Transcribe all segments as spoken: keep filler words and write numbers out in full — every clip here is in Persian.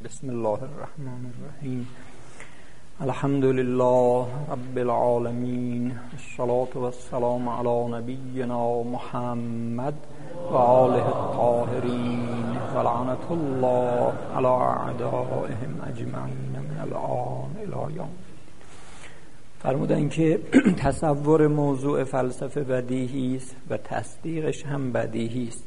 بسم الله الرحمن الرحیم. الحمد لله رب العالمین، الصلاة والسلام علی نبینا محمد و آله الطاهرین و لعنة الله علی اعدائهم اجمعین من الآن الی یوم. فرمودن که تصور موضوع فلسفه بدیهی است و تصدیقش هم بدیهی است.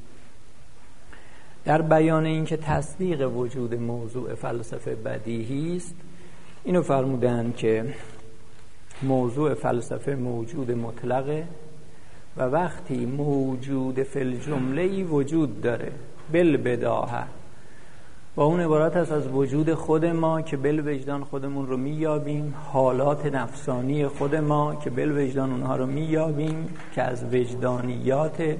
در بیان اینکه تصدیق وجود موضوع فلسفه بدیهی است، اینو فرمودن که موضوع فلسفه موجود مطلقه و وقتی موجود فی الجمله وجود داره بالبداهه، با اون عبارت است از وجود خود ما که بالوجدان خودمون رو میابیم، حالات نفسانی خود ما که بالوجدان اونها رو میابیم که از وجدانیات،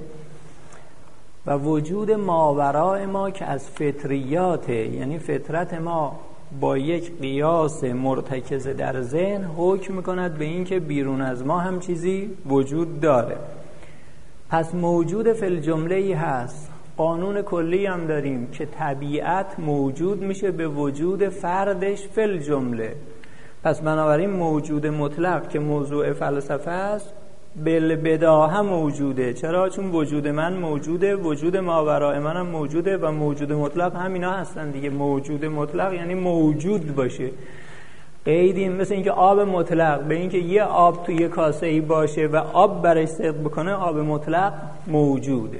و وجود ماوراء ما که از فطریاته، یعنی فطرت ما با یک قیاس مرتکز در ذهن حکم میکند به این که بیرون از ما هم چیزی وجود داره. پس موجود فی الجمله ای هست. قانون کلی هم داریم که طبیعت موجود میشه به وجود فردش فی الجمله. پس بنابراین موجود مطلق که موضوع فلسفه است بالبداهه موجوده. چرا؟ چون وجود من موجوده، وجود ماوراء من هم موجوده و موجود مطلق همینا هستن دیگه. موجود مطلق یعنی موجود باشه. قیدی مثل اینکه آب مطلق به اینکه یه آب توی یه کاسه ای باشه و آب برش صدق بکنه، آب مطلق موجوده.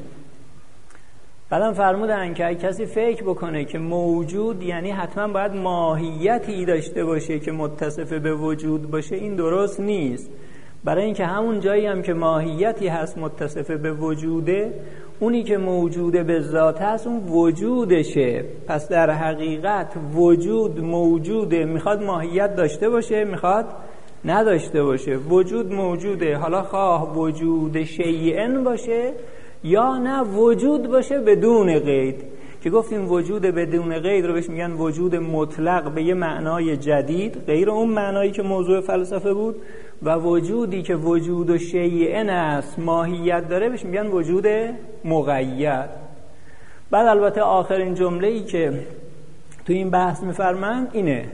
بعدم فرمودن که اگه کسی فکر بکنه که موجود یعنی حتما باید ماهیتی داشته باشه که متصف به وجود باشه، این درست نیست. برای اینکه همون جایی هم که ماهیتی هست متصف به وجوده، اونی که موجوده به ذات هست اون وجودشه. پس در حقیقت وجود موجوده، میخواد ماهیت داشته باشه میخواد نداشته باشه. وجود موجوده، حالا خواه وجود شیئن باشه یا نه وجود باشه بدون قید، که گفتیم وجود بدون قید رو بهش میگن وجود مطلق به یه معنای جدید غیر اون معنایی که موضوع فلسفه بود، و وجودی که وجود و شیئن است ماهیت داره بهش میگن وجود مقید. بعد البته آخرین جمله‌ای که تو این بحث میفرمند اینه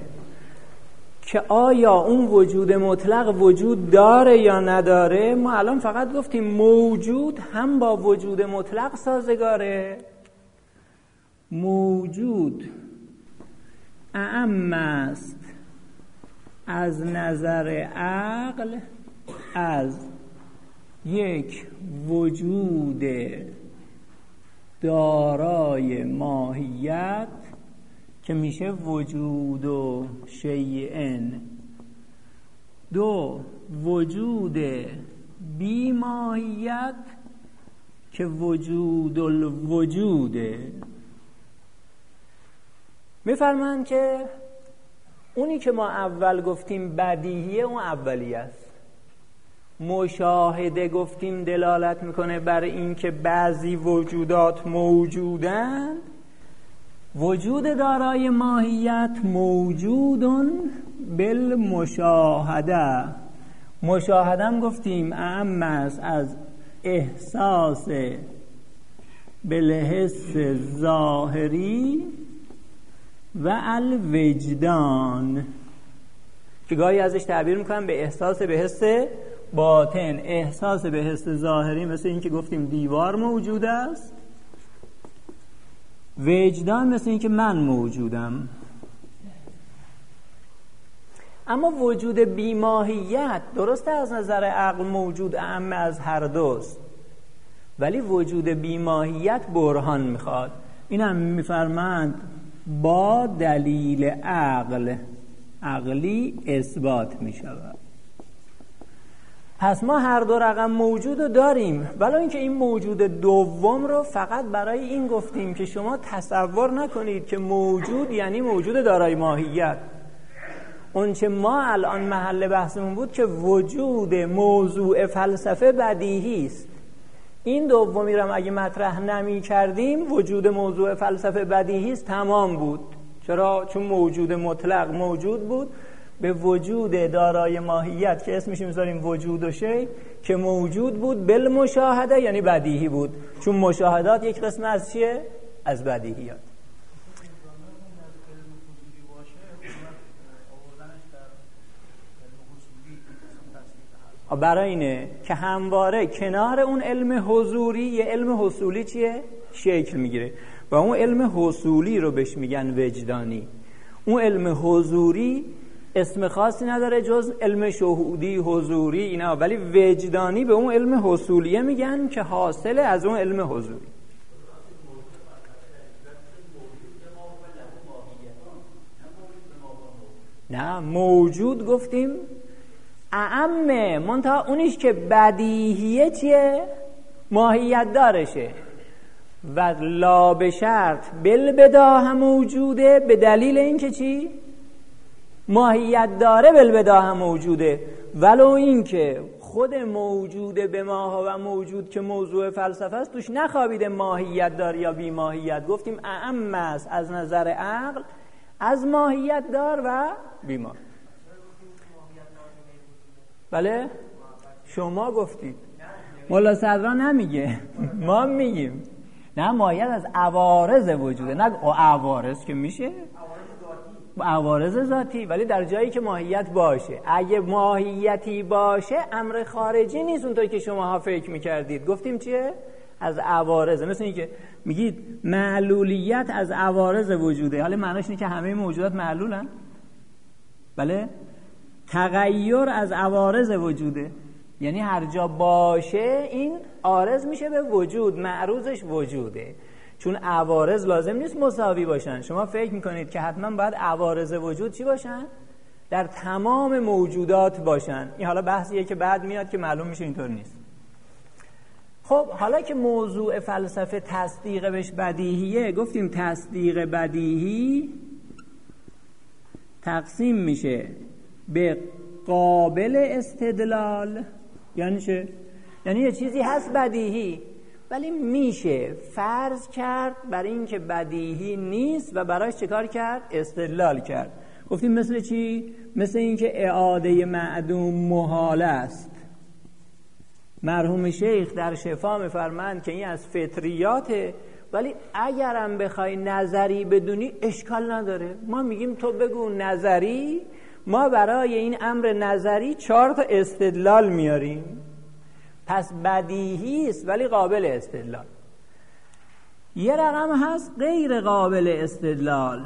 که آیا اون وجود مطلق وجود داره یا نداره. ما الان فقط گفتیم موجود هم با وجود مطلق سازگاره. موجود اعم است از نظر عقل از یک وجود دارای ماهیت که میشه وجود و شیئن. دو، وجود بی ماهیت که وجود الوجوده. میفرمایند که اونی که ما اول گفتیم بدیهیه اون اولیه است. مشاهده گفتیم دلالت میکنه بر این که بعضی وجودات موجودند. وجود دارای ماهیت موجودن بالمشاهده. مشاهده هم گفتیم اعم است از احساس بالحس ظاهری و الوجدان، که گاهی ازش تعبیر میکنم به احساس به حس باطن. احساس به حس ظاهری مثل این که گفتیم دیوار موجود است، وجدان مثل این که من موجودم. اما وجود بیماهیت درسته از نظر عقل موجود اعم از هر دوست، ولی وجود بیماهیت برهان میخواد. این هم میفرمند با دلیل عقل عقلی اثبات می شود. پس ما هر دو رقم موجود رو داریم، ولی اینکه این موجود دوم رو فقط برای این گفتیم که شما تصور نکنید که موجود یعنی موجود دارای ماهیت. اون چه ما الان محل بحثمون بود که وجود موضوع فلسفه بدیهی است. این دومی رو اگه مطرح نمی کردیم وجود موضوع فلسفه بدیهی است، تمام بود. چرا؟ چون موجود مطلق موجود بود به وجود دارای ماهیت که اسمش میذاریم وجود و شی که موجود بود بالمشاهده، یعنی بدیهی بود. چون مشاهدات یک قسم از چیه؟ از بدیهیات. برای اینه که همواره کنار اون علم حضوری یه علم حصولی چیه؟ شکل میگیره و اون علم حصولی رو بهش میگن وجدانی. اون علم حضوری اسم خاصی نداره جز علم شهودی، حضوری اینا، ولی وجدانی به اون علم حصولیه میگن که حاصل از اون علم حضوری. نه موجود گفتیم اعمه، منتها اونیش که بدیهیه چیه؟ ماهیت دارشه و لا به شرط بالبداهه موجوده، به دلیل اینکه چی؟ ماهیت داره بالبداهه موجوده، ولو اینکه خود موجوده به ما و موجود که موضوع فلسفه است توش نخوابیده ماهیت دار یا بی ماهیت. گفتیم اعم است از نظر عقل از ماهیت دار و بی ماهیت. بله شما گفتید، مولا صدرا نمیگه، ما میگیم. نه ماهیت از عوارض وجوده، نه عوارض که میشه عوارض ذاتی، ولی در جایی که ماهیت باشه. اگه ماهیتی باشه امر خارجی نیست اونطور که شماها فکر میکردید. گفتیم چیه؟ از عوارض. مثل این که میگید معلولیت از عوارض وجوده، حالا معناش اینه که همه موجودات معلولن؟ بله. تغییر از عوارض وجوده، یعنی هر جا باشه این عارض میشه به وجود، معروضش وجوده. چون عوارض لازم نیست مساوی باشن. شما فکر میکنید که حتما باید عوارض وجود چی باشن؟ در تمام موجودات باشن. این حالا بحثیه که بعد میاد که معلوم میشه اینطور نیست. خب حالا که موضوع فلسفه تصدیق بهش بدیهیه، گفتیم تصدیق بدیهی تقسیم میشه به قابل استدلال. یعنی چه؟ یعنی یه چیزی هست بدیهی ولی میشه فرض کرد برای این که بدیهی نیست و برایش چه کار کرد؟ استدلال کرد. گفتیم مثل چی؟ مثل این که اعاده معدوم محال است. مرحوم شیخ در شفا میفرمایند که این از فطریاته، ولی اگرم بخوای نظری بدونی اشکال نداره. ما میگیم تو بگو نظری، ما برای این امر نظری چهار تا استدلال میاریم. پس بدیهی است ولی قابل استدلال. یه رقم هست غیر قابل استدلال.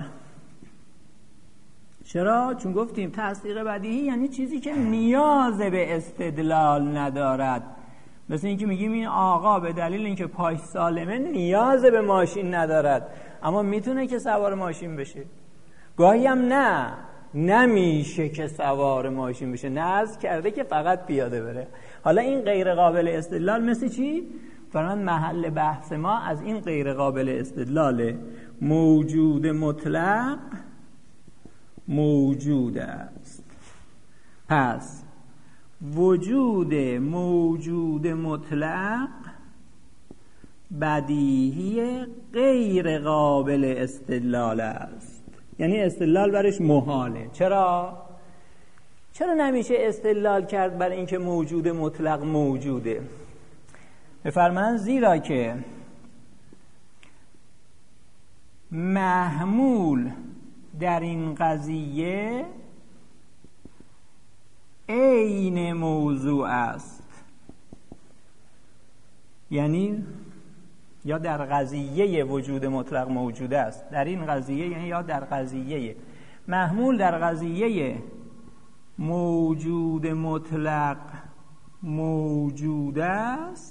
چرا؟ چون گفتیم تصدیق بدیهی یعنی چیزی که نیاز به استدلال ندارد. مثل اینکه میگیم این آقا به دلیل اینکه پاش سالمه نیاز به ماشین ندارد، اما میتونه که سوار ماشین بشه. گاهی هم نه، نمیشه که سوار ماشین بشه، نذر کرده که فقط پیاده بره. حالا این غیر قابل استدلال مثل چی؟ فرمان محل بحث ما از این غیر قابل استدلاله. موجود مطلق موجود است. پس وجود موجود مطلق بدیهی غیر قابل استدلال است. یعنی استدلال برش محاله. چرا؟ چرا نمیشه استدلال کرد برای اینکه موجود مطلق موجوده؟ بفرمایند زیرا که محمول در این قضیه عین موضوع است. یعنی یا در قضیه وجود مطلق موجود است. در این قضیه یعنی یا در قضیه محمول در قضیه موجود مطلق موجود است،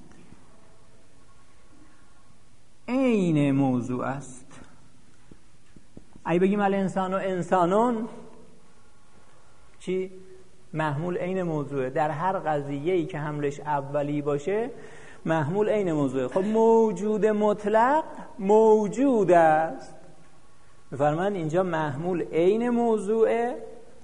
عین موضوع است. اگه بگیم الانسان و انسانون چی؟ محمول عین موضوعه. در هر قضیه‌ای که حملش اولی باشه محمول عین موضوعه. خب موجود مطلق موجود است. بفرمایید اینجا محمول عین موضوعه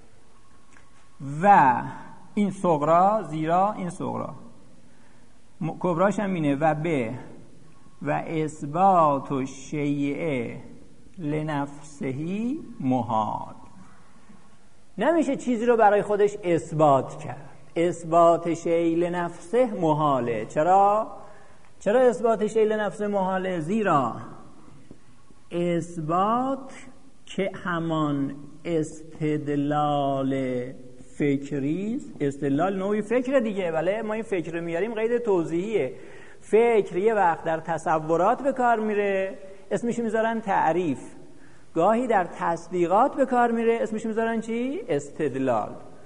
و این صغرا، زیرا این صغرا کبراش هم اینه و به و اثبات و شیعه لنفسهی محال. نمیشه چیزی رو برای خودش اثبات کرد. اثبات شیء لنفسه محاله. چرا؟ چرا اثبات شیء لنفسه محاله؟ زیرا اثبات که همان استدلال فکری است. استدلال نوعی فکر دیگه، ولی ما این فکر رو میاریم قید توضیحیه. فکر یه وقت در تصورات به کار میره، اسمش میذارن تعریف. گاهی در تصدیقات به کار میره، اسمش میذارن چی؟ استدلال.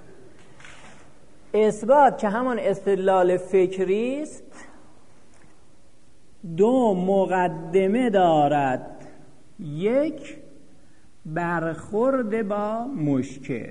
اثبات که همان استدلال فکری است، دو مقدمه دارد. یک، برخورد با مشکل،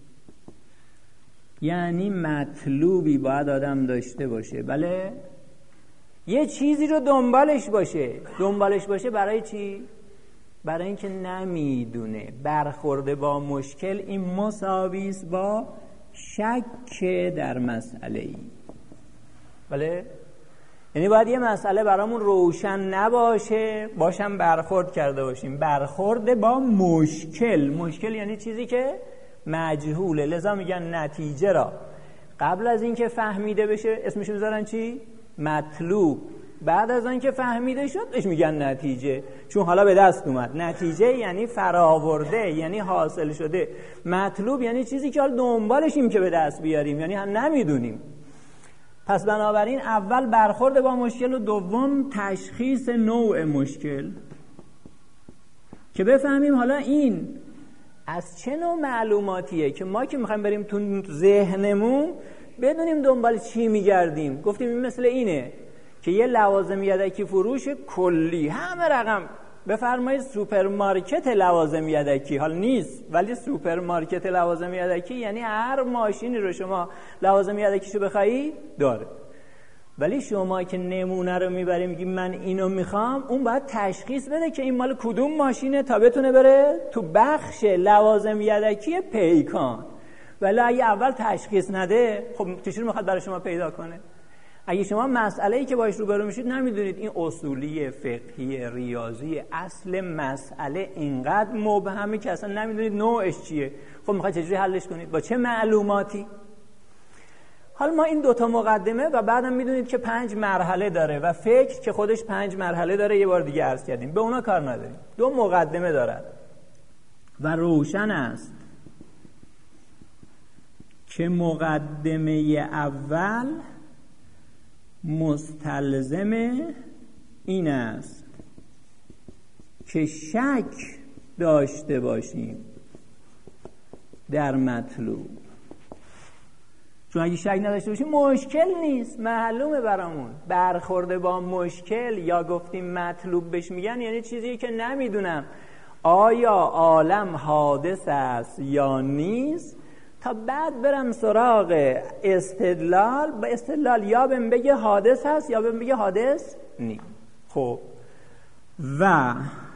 یعنی مطلوبی باید آدم داشته باشه، بله، یه چیزی رو دنبالش باشه. دنبالش باشه برای چی؟ برای اینکه نمیدونه. برخورد با مشکل این مساوی است با شک در مسئله ای، بله؟ یعنی باید یه مسئله برامون روشن نباشه، باشم برخورد کرده باشیم. برخورد با مشکل، مشکل یعنی چیزی که مجهوله، لذا میگن نتیجه را قبل از اینکه فهمیده بشه اسمش میذارن چی؟ مطلوب. بعد از اینکه فهمیده شد بهش میگن نتیجه، چون حالا به دست اومد. نتیجه یعنی فراورده، یعنی حاصل شده. مطلوب یعنی چیزی که حالا دنبالشیم که به دست بیاریم، یعنی هم نمیدونیم. پس بنابراین اول برخورد با مشکل و دوم تشخیص نوع مشکل، که بفهمیم حالا این از چه نوع معلوماتیه که ما که میخوایم بریم تو ذهنمون بدونیم دنبال چی میگردیم. گفتیم این مثل اینه که یه لوازم یدکی فروش کلی همه رقم بفرمایید سوپرمارکت لوازم یدکی، حال نیست، ولی سوپرمارکت لوازم یدکی یعنی هر ماشینی رو شما لوازم یدکیشو بخوایی داره. ولی شما که نمونه رو میبریم میگی من اینو میخوام، اون باید تشخیص بده که این مال کدوم ماشینه تا بتونه بره تو بخش لوازم یدکی پیکان. ولی اگه اول تشخیص نده، خب چجوری میخواد برای شما پیدا کنه؟ اگه شما مسئله‌ای که باهاش روبرو میشید نمیدونید این اصولی، فقهی، ریاضی، اصل مسئله اینقدر مبهمه که اصلا نمیدونید نوعش چیه، خب میخواید چجوری حلش کنید؟ با چه معلوماتی؟ حالا ما این دوتا مقدمه و بعدم میدونید که پنج مرحله داره و فکر که خودش پنج مرحله داره، یه بار دیگه عرض کردیم، به اونا کار نداریم. دو مقدمه دارد و روشن است که مقدمه اول مستلزم این است که شک داشته باشیم در مطلوب. چون اگه شک نداشته باشیم مشکل نیست، معلومه برامون. برخورده با مشکل یا گفتیم مطلوب بهش میگن یعنی چیزی که نمیدونم آیا عالم حادث است یا نیست، تا بعد برم سراغ استدلال. با استدلال یا بهم بگه حادث هست یا بهم بگه حادث نیست. خب و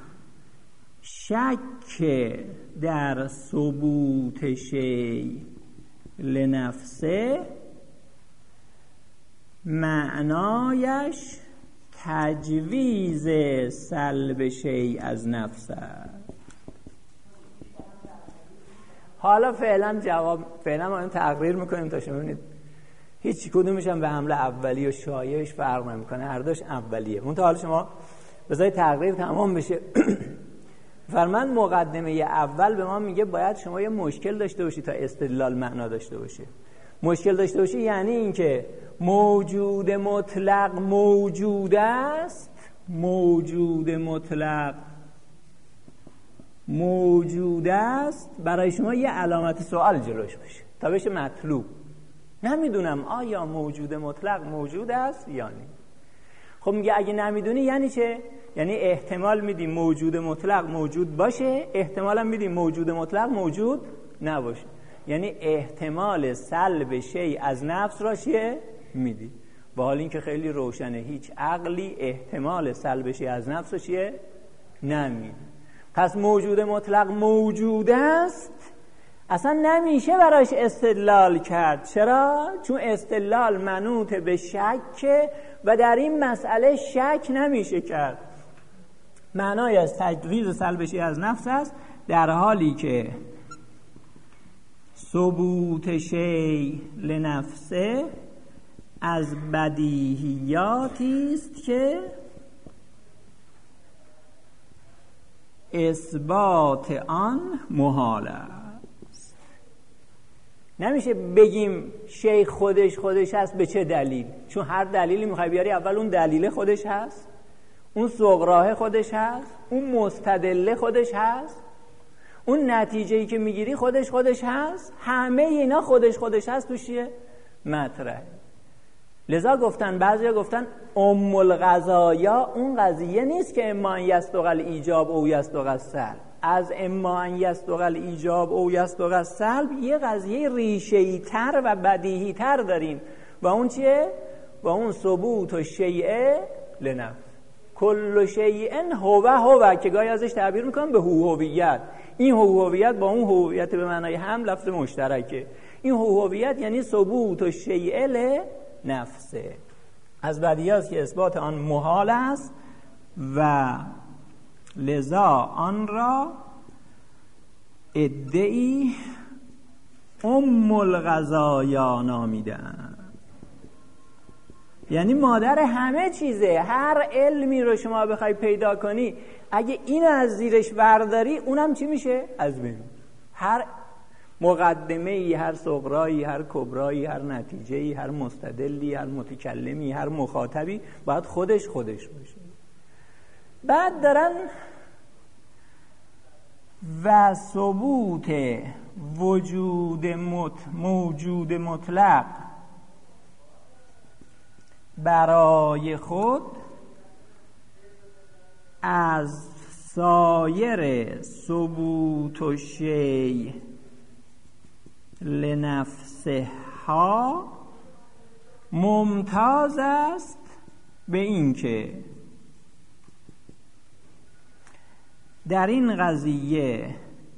شک در ثبوت شیء لنفسه معنایش تجویز سلب شیء از نفسه. حالا فعلا جواب فعلا ما این تقریر میکنیم تا شما ببینید هیچ کدومش هم به حمله اولی و شایعش فرق نمیکنه، هر دوش اولیه. اون تا حالا شما بذارید تقریر تمام بشه. فرمان مقدمه اول به ما میگه باید شما یه مشکل داشته باشی تا استدلال معنا داشته باشه. مشکل داشته باشی یعنی اینکه موجود مطلق موجود است، موجود مطلق موجود است، برای شما یه علامت سوال جلوش بشه تا بشه مطلوب. نمیدونم آیا موجود مطلق موجود است یا نه. خب میگه اگه نمیدونی یعنی چه؟ یعنی احتمال میدی موجود مطلق موجود باشه، احتمال هم میدی موجود مطلق موجود نباشه. یعنی احتمال سلب شیء از نفس را چیه؟ میدی. با حال این که خیلی روشنه، هیچ عقلی احتمال سلب شیء از نفس را چیه؟ نمیدی. پس موجود مطلق موجود است، اصلا نمیشه براش استدلال کرد. چرا؟ چون استدلال منوط به شک و در این مسئله شک نمیشه کرد. معنای از تجویز سلب شیء از نفس است در حالی که ثبوت شیء لنفسه از بدیهیاتی است که اثبات آن محال است. نمیشه بگیم شیخ خودش خودش هست به چه دلیل؟ چون هر دلیلی میخوای بیاری اول اون دلیل خودش هست، اون صغراه خودش هست، اون مستدله خودش هست، اون نتیجه‌ای که میگیری خودش خودش هست، همه اینا خودش خودش هست توش چیه؟ مطرح. لذا گفتن، بعضیا گفتن ام القضایا اون قضیه نیست که اما ان یصدق الایجاب او یصدق السلب. از اما ان یصدق الایجاب او یصدق السلب یه قضیه ریشه‌ای تر و بدیهی تر داریم و اون چیه؟ و اون ثبوت و شیء لنفس. کل شیء هو هو که گاهی ازش تعبیر میکنم به هو هویت. این هو هویت با اون هویت به معنای هم لفظ مشترکه. این هو هویت یعنی ثبوت و شیء لنفسه. از بدیهی است که اثبات آن محال است و لذا آن را ادعی ام القضایا نامیدند. یعنی مادر همه چیزه. هر علمی رو شما بخوای پیدا کنی اگه این از زیرش برداری اونم چی میشه؟ از بین. هر مقدمه‌ای، هر صغرایی، هر کبرایی، هر نتیجه‌ای، هر مستدلی، هر متکلمی، هر مخاطبی باید خودش خودش باشه. بعد دارن و ثبوت وجود مت موجود مطلق برای خود از سایر ثبوت و شیء لنفسه ها ممتاز است به این که در این قضیه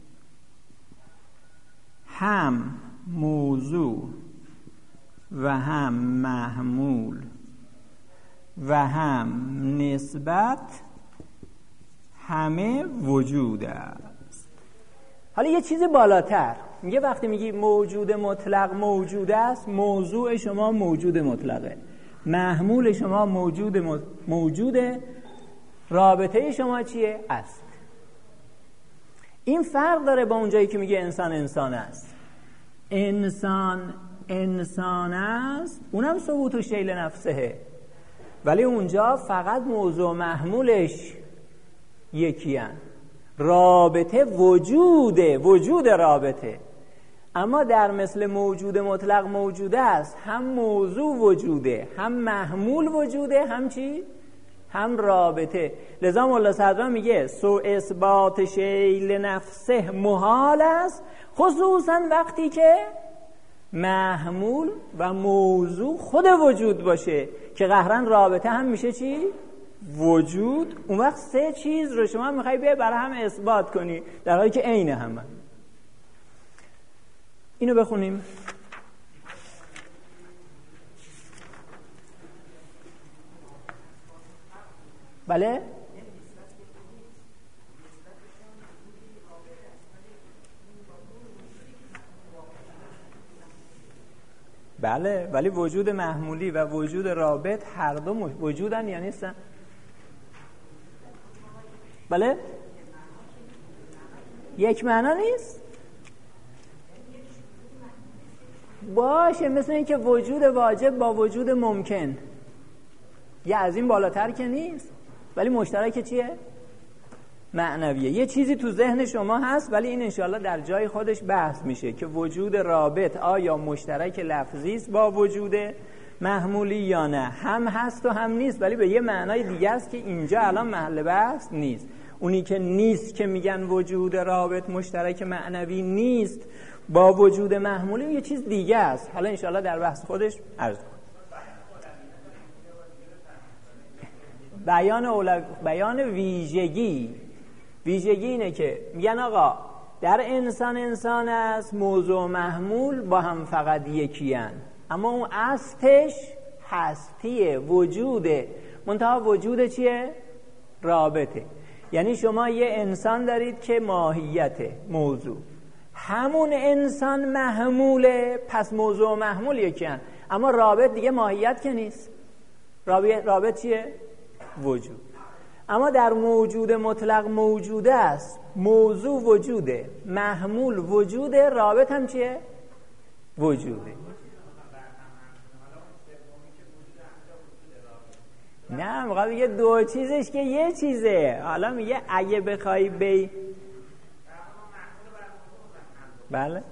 هم موضوع و هم محمول و هم نسبت همه وجود است. حالا یه چیز بالاتر میگه وقتی میگی موجود مطلق موجود است، موضوع شما موجود مطلقه، محمول شما موجود موجوده، رابطه شما چیه؟ است. این فرق داره با اونجایی که میگه انسان انسان است. انسان انسان است اونم ثبوت و شیء لنفسه، ولی اونجا فقط موضوع محمولش یکی هن. رابطه وجوده، وجود رابطه. اما در مثل موجود مطلق موجوده است، هم موضوع وجوده، هم محمول وجوده، هم چی؟ هم رابطه. لذا مولا صدرا میگه سو اثبات شیء لنفسه محال است، خصوصا وقتی که محمول و موضوع خود وجود باشه که قهرن رابطه هم میشه چی؟ وجود. اون وقت سه چیز رو شما میخوای بیای برای هم اثبات کنی در حالی که عین همه. اینو بخونیم. بله؟ بله، ولی وجود محمولی و وجود رابط هر دو وجودن یا نیستن؟ بله؟ یک معنا نیست؟ باشه، مثل این که وجود واجب با وجود ممکن یه از این بالاتر که نیست، ولی مشترک چیه؟ معنویه. یه چیزی تو ذهن شما هست ولی این انشاءالله در جای خودش بحث میشه که وجود رابط آیا مشترک لفظی است با وجود محمولی یا نه. هم هست و هم نیست، ولی به یه معنای دیگه است که اینجا الان محل بحث نیست. اونی که نیست که میگن وجود رابط مشترک معنوی نیست با وجود محمولی، یه چیز دیگه است. حالا انشاءالله در بحث خودش عرض کنم. بیان اول... بیان ویژگی ویژگی اینه که میگن آقا در انسان انسان است، موضوع محمول با هم فقط یکی هن. اما اون اصلش هستیه، وجوده، منتها وجود چیه؟ رابطه. یعنی شما یه انسان دارید که ماهیته، موضوع، همون انسان محموله، پس موضوع محمول یکی هن. اما رابط دیگه ماهیت که نیست. رابط, رابط چیه؟ وجود. اما در موجود مطلق موجوده است، موضوع وجوده، محمول وجوده، رابط هم چیه؟ وجوده. نه میخواد بگه دو چیزش که یه چیزه. حالا میگه اگه بخوای بی بله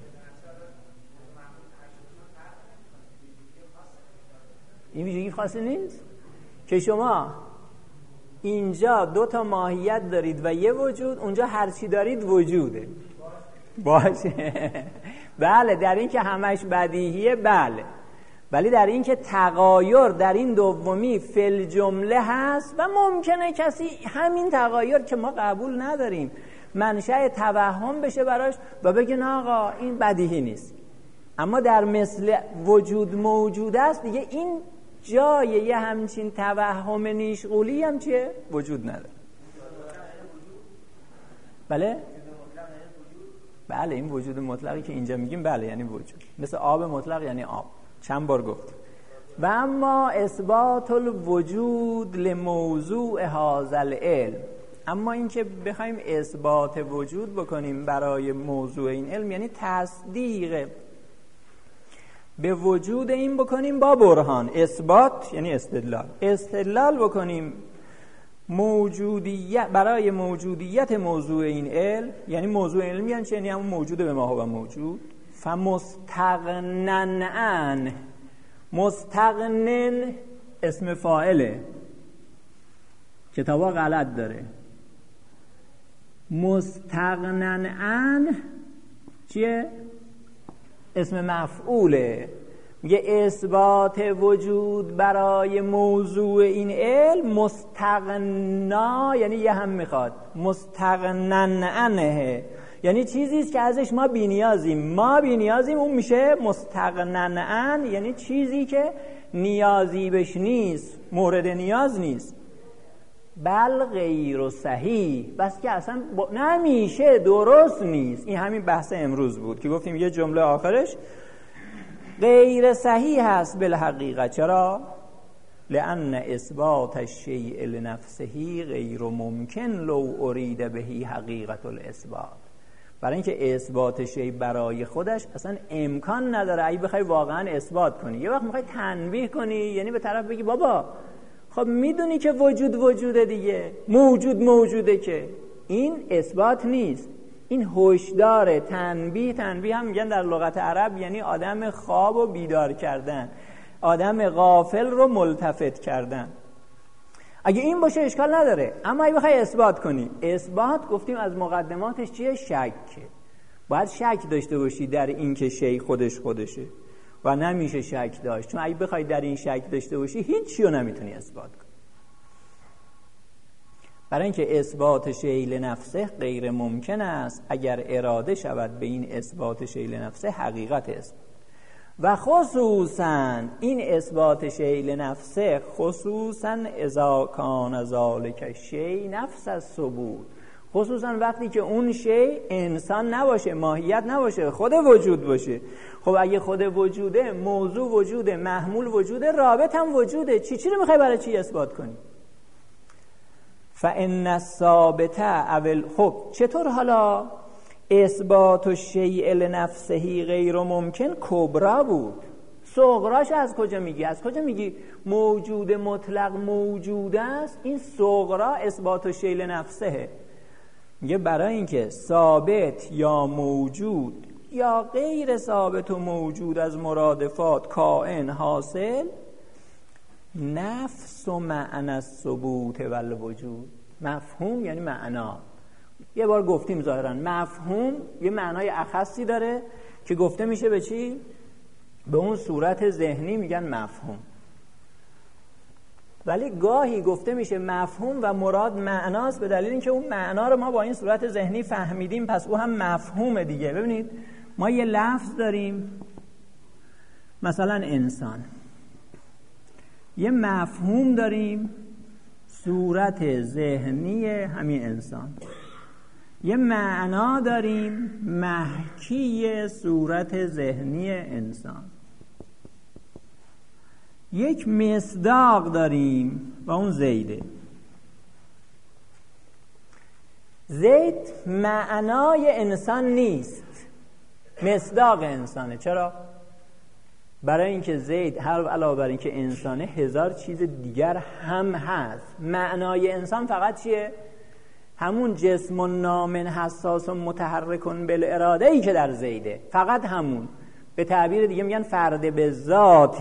این ویژگی خاصی نیست که شما اینجا دو تا ماهیت دارید و یه وجود، اونجا هر چی دارید وجوده باشه. بله در این که همش بدیهیه بله، ولی در این که تغایر در این دومی فل جمله هست و ممکنه کسی همین تغایر که ما قبول نداریم منشأ توهم بشه براش و بگه نه آقا این بدیهی نیست، اما در مثل وجود موجود است دیگه این جای یه همچین توهم نیشغولی هم چیه؟ وجود نداره. بله؟ بله این وجود مطلقی که اینجا میگیم بله یعنی وجود، مثل آب مطلق یعنی آب، چند بار گفت. و اما اثبات الوجود لموضوع هذا العلم، اما این که بخوایم اثبات وجود بکنیم برای موضوع این علم یعنی تصدیق به وجود این بکنیم با برهان. اثبات یعنی استدلال، استدلال بکنیم موجودیت برای موجودیت موضوع این علم، یعنی موضوع علمی یعنی چه؟ یعنی همون موجود به ما هو موجود. فمستغنن عن، مستغنن اسم فاعله، کتابا غلط داره. مستغنن عن چیه؟ اسم مفعوله. میگه اثبات وجود برای موضوع این علم مستغنا یعنی یه هم میخواد، مستغنن عنه یعنی چیزی است که ازش ما بی‌نیازیم، ما بی‌نیازیم، اون میشه مستغنن عن یعنی چیزی که نیازی بهش نیست، مورد نیاز نیست. بل غیر صحیح، بس که اصلا ب... نمیشه، درست نیست. این همین بحث امروز بود که گفتیم یه جمله آخرش غیر صحیح هست بالحقیقت. چرا؟ لأن اثبات الشیء لنفسه غیر ممکن لو ارید به حقیقت الاثبات. برای اینکه اثبات شیء برای خودش اصلا امکان نداره. اگه بخوای واقعا اثبات کنی، یه وقت میخوای تنبیه کنی، یعنی به طرف بگی بابا خب میدونی که وجود وجوده دیگه، موجود موجوده، که این اثبات نیست، این هشدار. تنبیه، تنبیه هم میگن در لغت عرب یعنی آدم خواب و بیدار کردن، آدم غافل رو ملتفت کردن. اگه این باشه اشکال نداره، اما اگه بخوای اثبات کنی، اثبات گفتیم از مقدماتش چیه؟ شکه. باید شک داشته باشی در این که شی خودش خودشه و نمیشه شک داشت، چون اگه بخوای در این شک داشته باشی هیچ چیو نمیتونی اثبات کنی. برای اینکه اثبات شیء لنفسه غیر ممکن است اگر اراده شود به این اثبات شیء لنفسه حقیقت اثبات. و خصوصا این اثبات شیء لنفسه خصوصا اذا کان ذلک شیء نفس الثبوت، خصوصا وقتی که اون شیء انسان نباشه، ماهیت نباشه، خود وجود باشه. خب اگه خود وجوده، موضوع وجوده، محمول وجوده، رابط هم وجوده، چی چی رو میخوای برای چی اثبات کنی؟ فإن الثابت اول. خب چطور حالا اثبات الشیء لنفسه غیر ممکن کبرا بود، صغراش از کجا میگی؟ از کجا میگی موجود مطلق موجود است؟ این صغرا اثبات الشیء لنفسه. میگه برای اینکه ثابت یا موجود یا غیر ثابت و موجود از مرادفات کائن حاصل، نفس و معنی الثبوت و الوجود. مفهوم یعنی معنا. یه بار گفتیم ظاهرا مفهوم یه معنای اخصی داره که گفته میشه به چی؟ به اون صورت ذهنی میگن مفهوم. ولی گاهی گفته میشه مفهوم و مراد معناست، به دلیل اینکه اون معنا رو ما با این صورت ذهنی فهمیدیم، پس او هم مفهومه دیگه. ببینید ما یه لفظ داریم مثلا انسان، یه مفهوم داریم صورت ذهنی همین انسان، یه معنا داریم محکی صورت ذهنی انسان، یک مصداق داریم و اون زیده. زید معنای انسان نیست، مصداق انسانه. چرا؟ برای اینکه زید هر علاوه بر اینکه انسانه هزار چیز دیگر هم هست. معنای انسان فقط چیه؟ همون جسم و نامن حساس و متحرکن بالاراده ای که در زیده، فقط همون. به تعبیر دیگه میگن فرد به ذات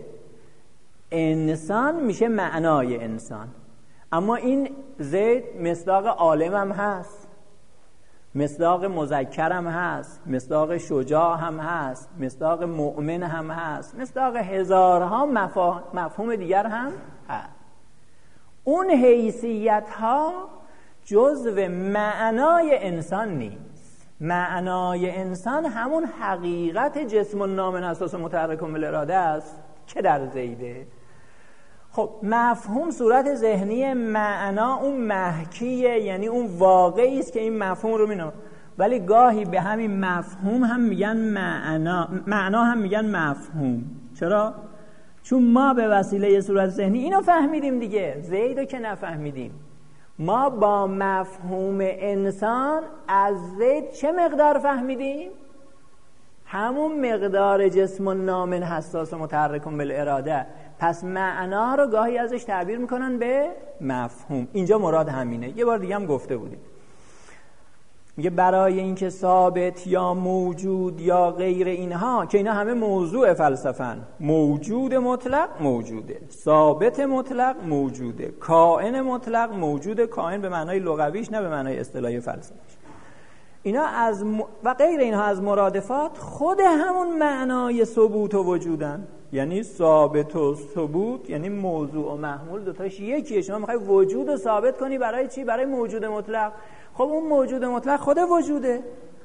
انسان میشه معنای انسان. اما این زید مصداق عالم هم هست، مصداق مذکر هم هست، مصداق شجاع هم هست، مصداق مؤمن هم هست، مصداق هزارها مفهوم دیگر هم هست. اون حیثیت ها جزو معنای انسان نیست. معنای انسان همون حقیقت جسم و نامن اساس متحرک بالاراده است که در زیده. خب مفهوم صورت ذهنی، معنا اون محکیه، یعنی اون واقعی است که این مفهوم رو مینامه. ولی گاهی به همین مفهوم هم میگن معنا، معنا هم میگن مفهوم. چرا؟ چون ما به وسیله صورت ذهنی اینو فهمیدیم دیگه، زیدو که نفهمیدیم. ما با مفهوم انسان از زید چه مقدار فهمیدیم؟ همون مقدار جسم و نامن حساس و متحرکون بالاراده. پس معنا رو گاهی ازش تعبیر میکنن به مفهوم. اینجا مراد همینه. یه بار دیگه هم گفته بودیم، میگه برای اینکه ثابت یا موجود یا غیر اینها، که اینا همه موضوع فلسفن، موجود مطلق موجوده، ثابت مطلق موجوده، کائن مطلق موجوده. کائن به معنای لغویش نه به معنای اصطلاحی فلسفیش. اینا از م... و غیر اینها از مرادفات خود همون معنای ثبوت و وجودن. یعنی ثابت و ثبوت یعنی موضوع و محمول دوتاش یکیه. شما میخوای وجود رو ثابت کنی برای چی؟ برای موجود مطلق. خب اون موجود مطلق خود وجوده.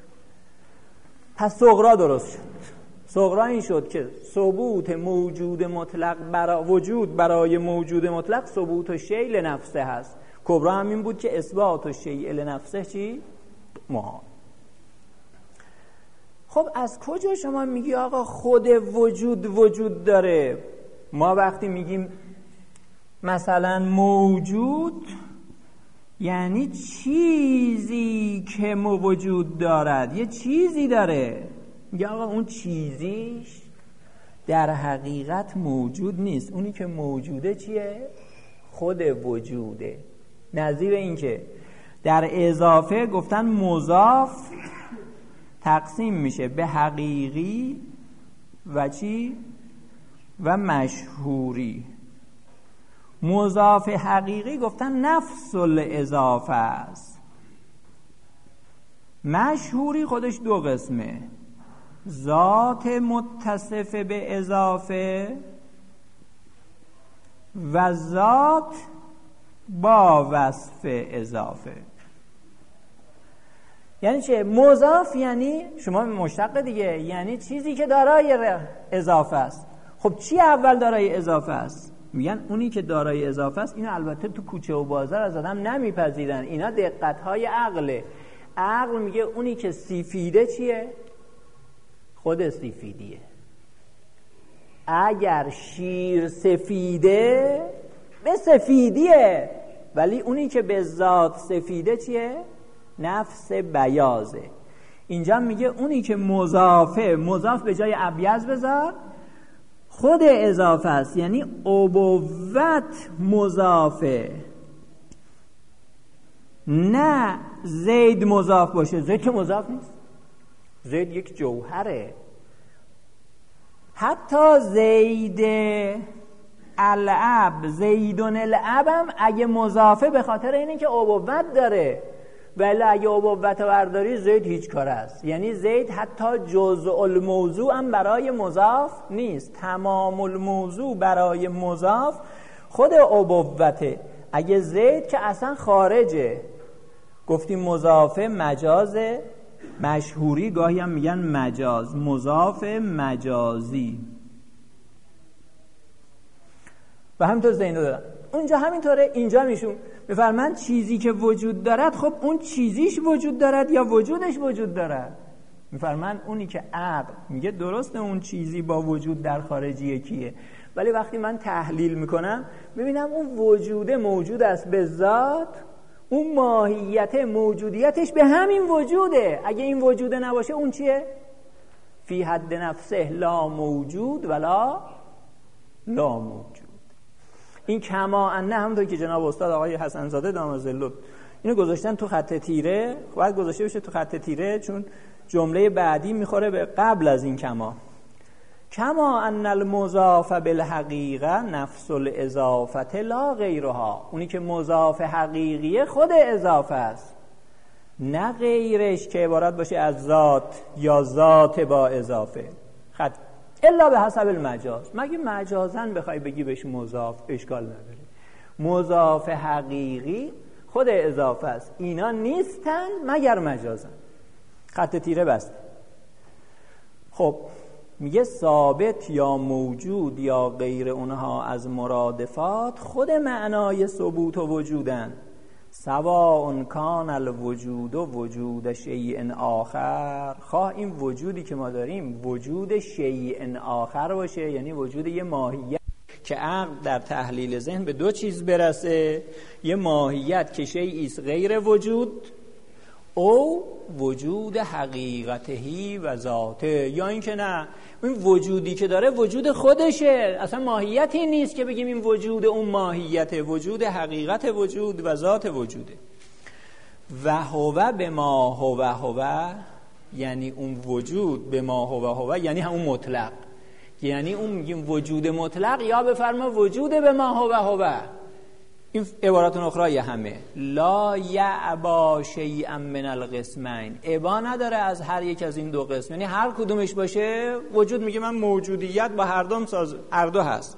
پس صغرا درست شد. صغرا این شد که ثبوت موجود مطلق برای وجود برای موجود مطلق ثبوت و شیء لنفسه هست. کبرا هم این بود که اثبات و شیء لنفسه چی؟ محال. خب از کجا شما میگی آقا خود وجود وجود داره؟ ما وقتی میگیم مثلا موجود یعنی چیزی که موجود دارد، یه چیزی داره. میگه آقا اون چیزیش در حقیقت موجود نیست. اونی که موجوده چیه؟ خود وجوده. نظیر این که در اضافه گفتن مضاف تقسیم میشه به حقیقی و چی؟ و مشهوری. مضاف حقیقی گفتن نفس الاضافه است. مشهوری خودش دو قسمه، ذات متصف به اضافه و ذات با وصف اضافه. یعنی چه؟ مضاف یعنی شما مشتق دیگه، یعنی چیزی که دارای اضافه است. خب چی اول دارای اضافه است؟ میگن اونی که دارای اضافه است. اینو البته تو کوچه و بازار از آدم نمیپذیرن، اینا دقت‌های عقله. عقل میگه اونی که سفیده چیه؟ خود سفیدیه. اگر شیر سفیده به سفیدیه، ولی اونی که به ذات سفیده چیه؟ نفس بیازه. اینجا میگه اونی که مضافه، مضاف به جای ابیض بذار، خود اضافه است. یعنی ابوت مضافه، نه زید مضاف باشه. زید که مضاف نیست، زید یک جوهره. حتی زید العب، زیدون العب هم اگه مضافه به خاطر اینه که ابوت داره، ولی اگه ابوت برداری زید هیچ کار است. یعنی زید حتی جزء الموضوع هم برای مضاف نیست، تمام الموضوع برای مضاف خود ابوته. اگه زید که اصلا خارجه، گفتیم مضافه مجازه، مشهوری گاهی هم میگن مجاز، مضاف مجازی. و همینطور زینو دارن اونجا همینطوره. اینجا میشون میفرمند چیزی که وجود دارد، خب اون چیزیش وجود دارد یا وجودش وجود دارد؟ میفرمند اونی که عقل میگه درسته اون چیزی با وجود در خارجی یکیه، ولی وقتی من تحلیل میکنم میبینم اون وجوده موجود است به ذات، اون ماهیت موجودیتش به همین وجوده. اگه این وجوده نباشه اون چیه؟ فی حد نفسه لا موجود ولا لا موجود. این کما انه همونطور که جناب استاد آقای حسن زاده دام ظله اینو گذاشتن تو خط تیره، باید گذاشته بشه تو خط تیره چون جمله بعدی میخوره به قبل از این کما. کما ان المضاف بالحقیقه نفس الاضافه لا غیرها. اونی که مضاف حقیقیه خود اضافه است، نه غیرش که عبارت باشه از ذات یا ذات با اضافه. خط الا به حسب المجاز، مگه مجازن بخوای بگی بهش مضاف اشکال نداره. مضاف حقیقی خود اضافه است، اینا نیستن مگر مجازن. خط تیره بسته. خب میگه ثابت یا موجود یا غیر اونها از مرادفات خود معنای ثبوت و وجودن. سواء کان الوجود و وجود شیء آخر، خواه این وجودی که ما داریم وجود شیء آخر باشه، یعنی وجود یه ماهیت که عقل در تحلیل ذهن به دو چیز برسه، یه ماهیت که شیئی است غیر وجود، او وجود حقیقتهی و ذاته، یا این که نه این وجودی که داره وجود خودشه، اصلا ماهیتی نیست که بگیم این وجود اون ماهیته، وجود حقیقت وجود و ذات وجوده. و هو به ما هو هو، یعنی اون وجود به ما هو هو یعنی همون مطلق، یعنی اون میگیم وجود مطلق، یا بفرما وجود به ما هو هو. این عبارات اخرى همه لا یعبا شیئا من القسمین، ابا نداره از هر یک از این دو قسم، یعنی هر کدومش باشه وجود میگه من موجودیت با هر دوم ساز هر دو هست.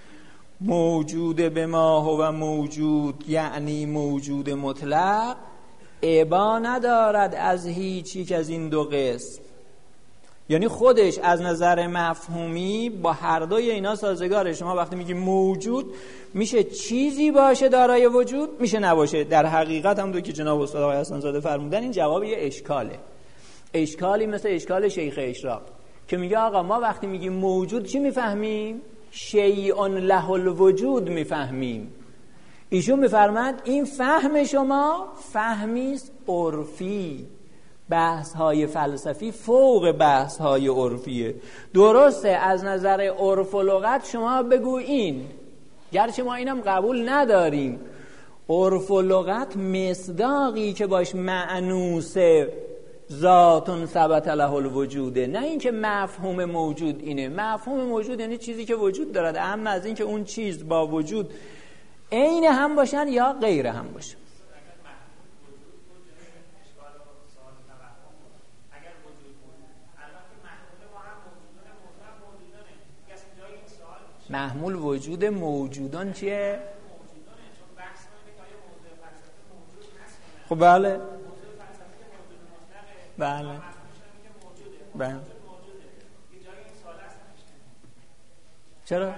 موجود به ما هو موجود یعنی موجود مطلق، ابا ندارد از هیچ یک از این دو قسم، یعنی خودش از نظر مفهومی با هر دوی اینا سازگاره. شما وقتی میگی موجود میشه چیزی باشه دارای وجود، میشه نباشه. در حقیقت هم دو که جناب استاد آقای حسن زاده فرمودن این جواب یه اشکاله، اشکالی مثل اشکال شیخ اشراق که میگه آقا ما وقتی میگیم موجود چی میفهمیم؟ شیء له الوجود میفهمیم. ایشون میفرمند این فهم شما فهمیست عرفی، بحث های فلسفی فوق بحث های عرفیه. درسته از نظر عرف و لغت شما بگو این، گرچه ما اینم قبول نداریم، عرف و لغت مصداقی که باش معنوس ذاتون ثبت له الوجوده، نه این که مفهوم موجود اینه. مفهوم موجود یعنی چیزی که وجود دارد، اما از این که اون چیز با وجود عین هم باشن یا غیر هم باشن. محمول وجود موجودان چیه؟ خب بله بله بله چرا؟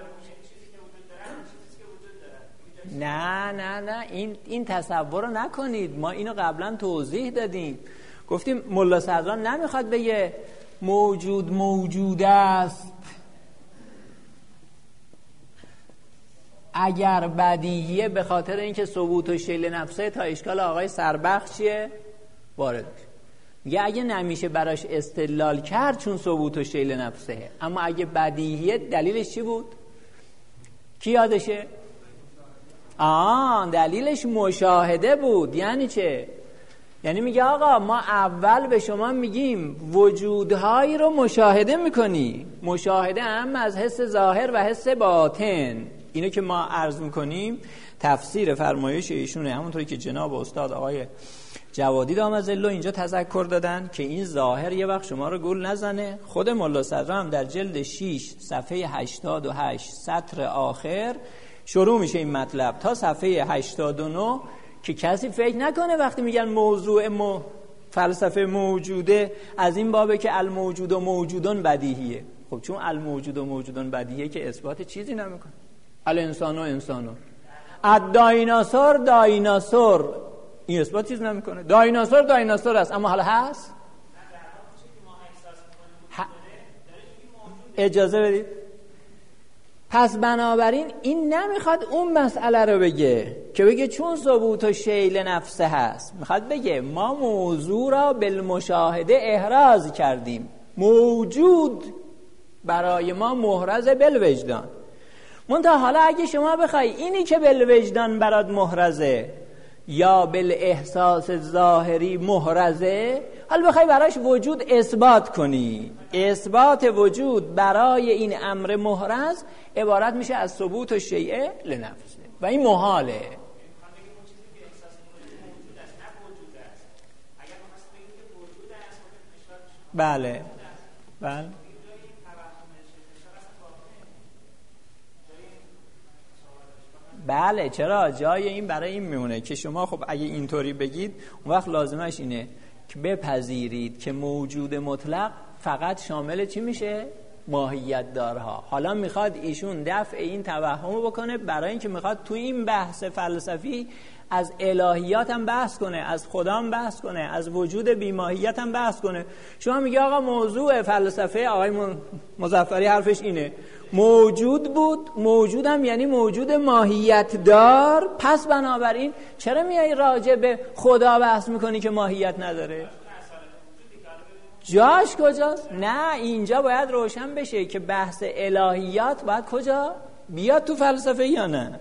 نه نه نه این این تصور رو نکنید، ما اینو قبلا توضیح دادیم، گفتیم ملا صدران نمیخواد بگه موجود موجود است اگر بدیهیه، به خاطر اینکه ثبوت و شیل نفسه تا اشکال آقای سربخش چیه؟ وارد میگه اگه نمیشه براش استدلال کرد چون ثبوت و شیل نفسه، اما اگه بدیهیه دلیلش چی بود؟ کی یادشه؟ آه دلیلش مشاهده بود. یعنی چه؟ یعنی میگه آقا ما اول به شما میگیم وجودهایی رو مشاهده میکنی، مشاهده هم از حس ظاهر و حس باطن. اینو که ما عرض میکنیم تفسیر فرمایش ایشونه، همونطوری که جناب استاد آقای جوادی دام ظله اینجا تذکر دادن که این ظاهر یه وقت شما رو گول نزنه. خود ملا صدرا هم در جلد شش صفحه هشتاد و هشت سطر آخر شروع میشه این مطلب تا صفحه هشتاد و نه که کسی فکر نکنه وقتی میگن موضوع مو فلسفه موجوده از این بابه که الموجود و موجودان بدیهیه. خب چون الموجود و موجودان بدیهیه که اثبات چیزی نمیکنه. الانسان و انسانو الدایناسور دایناسور این اثبات چیز نمیکنه. دایناسور دایناسور است اما حالا هست؟ ه... اجازه بدید. پس بنابراین این نمیخواد اون مسئله رو بگه که بگه چون ثبوت و شیل نفسه هست، میخواد بگه ما موضوع را بالمشاهده احراز کردیم. موجود برای ما محرز بالوجدان. منتها حالا اگه شما بخوای اینی که بالوجدان برات محرزه یا بالاحساس ظاهری محرزه، حالا بخوای براش وجود اثبات کنی، اثبات وجود برای این امر محرز عبارت میشه از ثبوت و شیء لنفسه و این محاله. بله بله بله چرا جای این برای این میمونه که شما خب اگه اینطوری بگید اون وقت لازمش اینه که بپذیرید که موجود مطلق فقط شامل چی میشه؟ ماهیت دارها. حالا میخواد ایشون دفع این توهمو بکنه برای اینکه میخواد تو این بحث فلسفی از الهیات هم بحث کنه، از خدا هم بحث کنه، از وجود بیماهیت هم بحث کنه. شما میگه آقا موضوع فلسفه آقای مظفری حرفش اینه موجود بود، موجود هم یعنی موجود ماهیت دار، پس بنابراین چرا میای راجع به خدا بحث میکنی که ماهیت نداره؟ جاش کجاست؟ نه اینجا باید روشن بشه که بحث الهیات باید کجا بیاد تو فلسفه یا نه.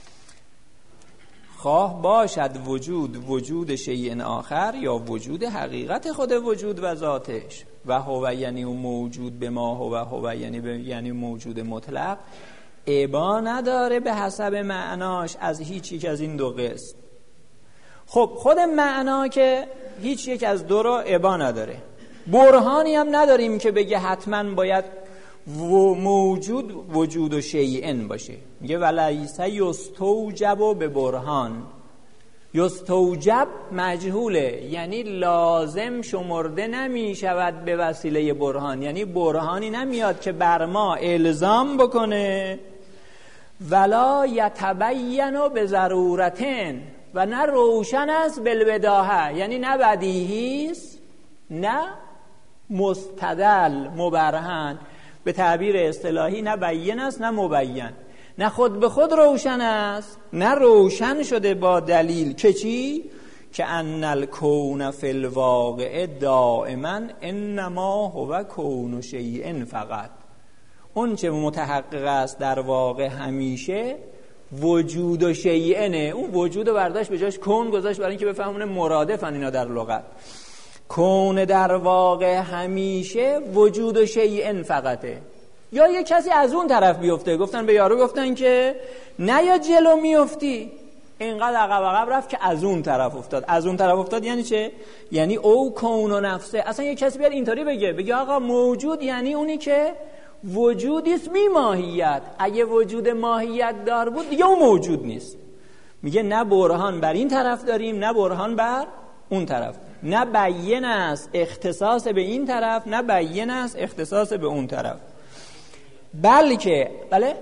خواه باشد وجود وجود شیء آخر یا وجود حقیقت خود وجود و ذاتش و هو یعنی موجود به ما هو هو یعنی به یعنی موجود مطلق ابا نداره به حسب معناش از هیچ یک از این دو قسم. خب خود معنا که هیچ یک از دو رو ابا نداره، برهانی هم نداریم که بگه حتما باید و موجود وجود و شیئن باشه. میگه ولیس یستوجب به برهان. یستوجب مجهوله یعنی لازم شمرده نمی شود به وسیله برهان، یعنی برهانی نمیاد که بر ما الزام بکنه. ولا یتبین به ضرورتن و نه روشن است بالبداهه، یعنی نه بدیهی است نه مستدل مبرهن، به تعبیر اصطلاحی نه بیان است نه مبین، نه خود به خود روشن است نه روشن شده با دلیل که چی؟ که ان الکون فی الواقع دائما انما هو کون شیء فقط. اون چه متحقق است در واقع همیشه وجود و شیئنه. اون وجود رو برداشت به جاش کون گذاشت برای اینکه بفهمونه مرادفن اینا در لغت. کون در واقع همیشه وجود و شیئن فقطه. یا یه کسی از اون طرف بیفته، گفتن به یارو گفتن که نه یا جلو میفتی، اینقدر عقب عقب رفت که از اون طرف افتاد. از اون طرف افتاد یعنی چه؟ یعنی او کون و نفسه. اصلا یه کسی بیاد اینطوری بگه بگه آقا موجود یعنی اونی که وجودیست بی ماهیت. اگه وجود ماهیت دار بود دیگه اون موجود نیست. میگه نه برهان بر این طرف داریم نه برهان بر اون طرف، نه بیان است اختصاص به این طرف نه بیان است اختصاص به اون طرف، بلکه بله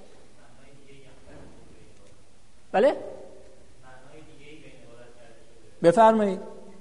بله بفرمایید.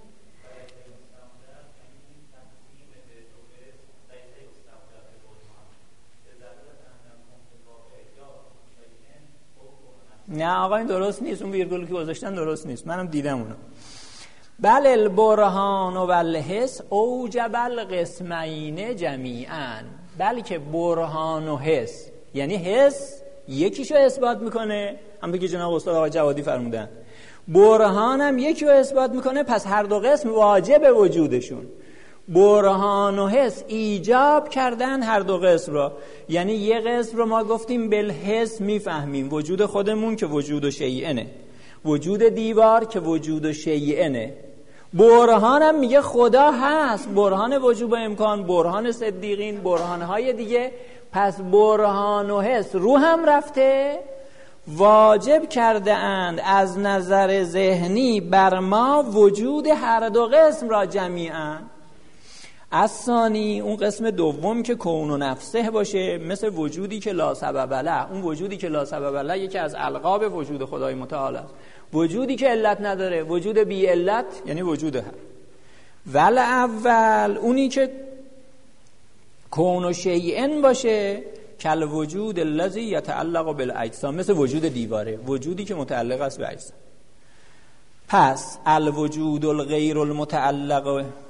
نه آقا این درست نیست، اون ویرگولی که گذاشتن درست نیست، منم دیدم اونو. بل البرهان و الحس اوجب القسمین جمیعا. بلکه برهان و حس یعنی حس یکیشو اثبات میکنه، هم بگی جناب استاد آقای جوادی فرمودن، برهان هم یکی رو اثبات میکنه، پس هر دو قسم واجب وجودشون. برهان و حس ایجاب کردن هر دو قسم را، یعنی یه قسم رو ما گفتیم بالحس میفهمیم وجود خودمون که وجود و شیئنه، وجود دیوار که وجود و شیئنه. برهان هم میگه خدا هست، برهان وجوب و امکان، برهان صدیقین، برهانهای دیگه. پس برهان و حس رو هم رفته، واجب کرده اند از نظر ذهنی بر ما وجود هر دو قسم را جمیعا. از ثانی اون قسم دوم که کون و نفسه باشه، مثل وجودی که لا سبب له. اون وجودی که لا سبب له یکی از القاب وجود خدای متعال است. وجودی که علت نداره، وجود بی علت یعنی وجود هر. ول اول اونی که کون و شیئن باشه، کل وجود الذی یتعلق بالاجسام، مثل وجود دیواره، وجودی که متعلق است به اجسام. پس الوجود الغیر المتعلق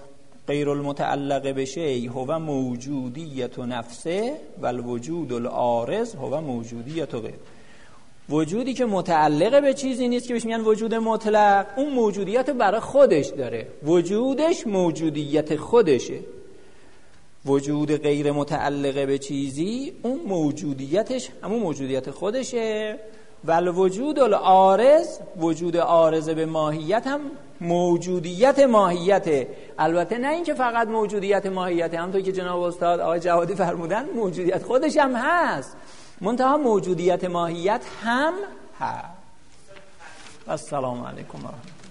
غیر المتعلق به شیء هو موجودیت نفسه و الوجود العارض هو موجودیت غیر. وجودی که متعلق به چیزی نیست که بهش میگن وجود مطلق، اون موجودیت برای خودش داره، وجودش موجودیت خودشه. وجود غیر متعلق به چیزی اون موجودیتش همون موجودیت خودشه. و الوجود العارض، وجود عارض به ماهیت هم موجودیت ماهیته. البته نه اینکه فقط موجودیت ماهیته، همونطور که جناب استاد آقای جوادی فرمودن موجودیت خودش هم هست، منتها موجودیت ماهیت هم هست. السلام علیکم و رحمت الله.